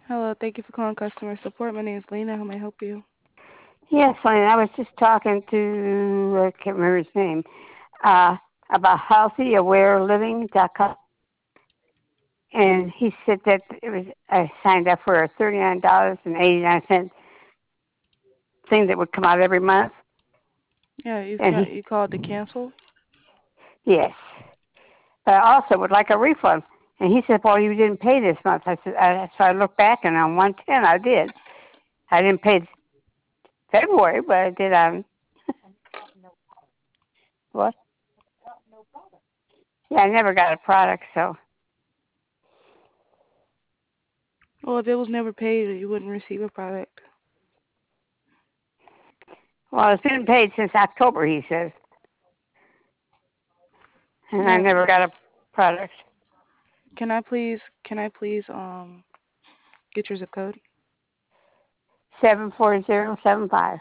Hello, thank you for calling customer support. My name is Lena. How may I help you? Yes, honey, I was just talking to, I can't remember his name, uh, about healthyawareliving.com. And he said that I signed up for a $39.89 thing that would come out every month. Yeah, And you called to cancel. yes, but I also would like a refund. And he said, well, you didn't pay this month. So I looked back and on 110 I did. I didn't pay February, but I did on, what? Yeah, I never got a product, so. Well, if it was never paid, you wouldn't receive a product. Well, it's been paid since October, he says. And I Yeah. never got a product. Can I please get your zip code 74075.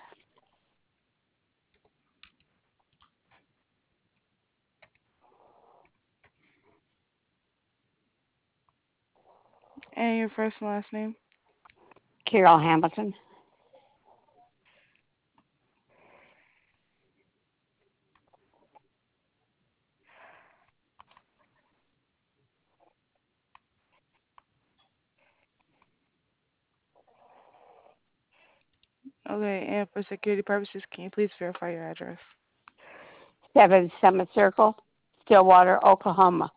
and your first and last name? Carol Hamilton. Okay, and for security purposes, can you please verify your address? 7 Summit Circle, Stillwater, Oklahoma.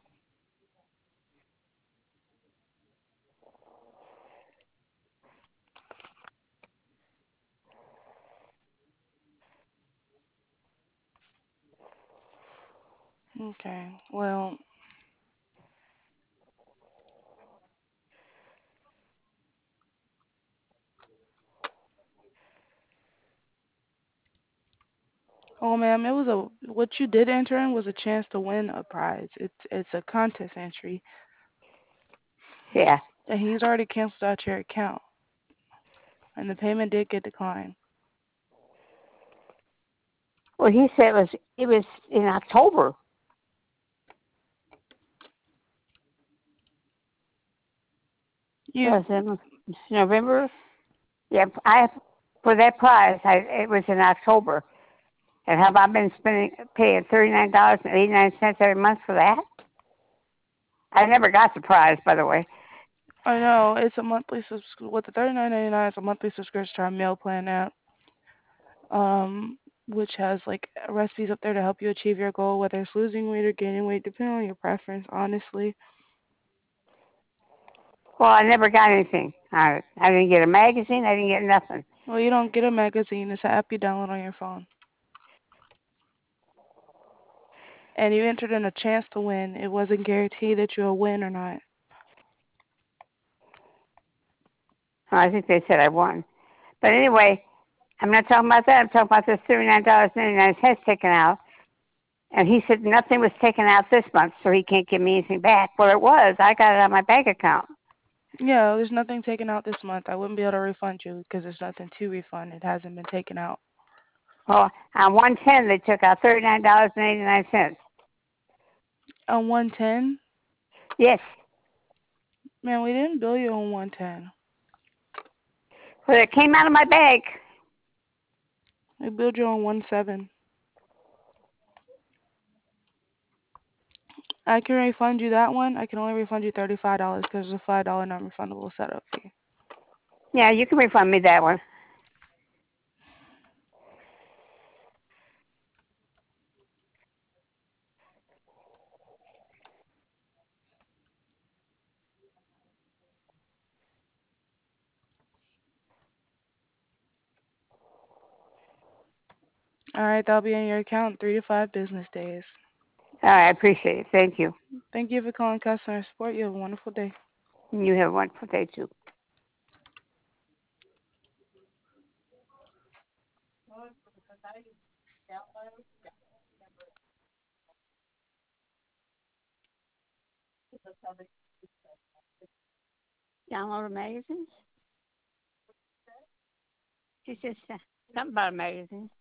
Okay. Well, oh ma'am, it was a what you did enter in was a chance to win a prize. It's a contest entry, Yeah. and he's already canceled out your account, and the payment did get declined. Well, he said it was in October. You Was it November? Yeah, I for that prize, it was in October. And have I been paying $39.89 every month for that? I never got the prize, by the way. I know it's a monthly with the 39.99. It's a monthly subscription to our meal plan app, which has like recipes up there to help you achieve your goal, whether it's losing weight or gaining weight, depending on your preference. Honestly, Well, I never got anything. I didn't get a magazine. I didn't get nothing. well, you don't get a magazine. It's an app you download on your phone, and you entered in a chance to win. It wasn't guaranteed that you'll win or not. I think they said I won. But anyway, I'm not talking about that. I'm talking about this $39.99 taken out. And he said nothing was taken out this month, so he can't give me anything back. Well, it was. I got it on my bank account. Yeah, there's nothing taken out this month. I wouldn't be able to refund you because there's nothing to refund. It hasn't been taken out. Well, on 110, they took out $39.89. On 110, Yes. man, we didn't bill you on 110. Well, it came out of my bank. We billed you on 1.7. I can refund you that one. I can only refund you $35 because it's a $5 non-refundable setup fee. Yeah, you can refund me that one. All right, that'll be in your account in 3 to 5 business days. All right, I appreciate it. Thank you. Thank you for calling customer support. You have a wonderful day. You have a wonderful day, too. Download a magazine? She said something about a magazine.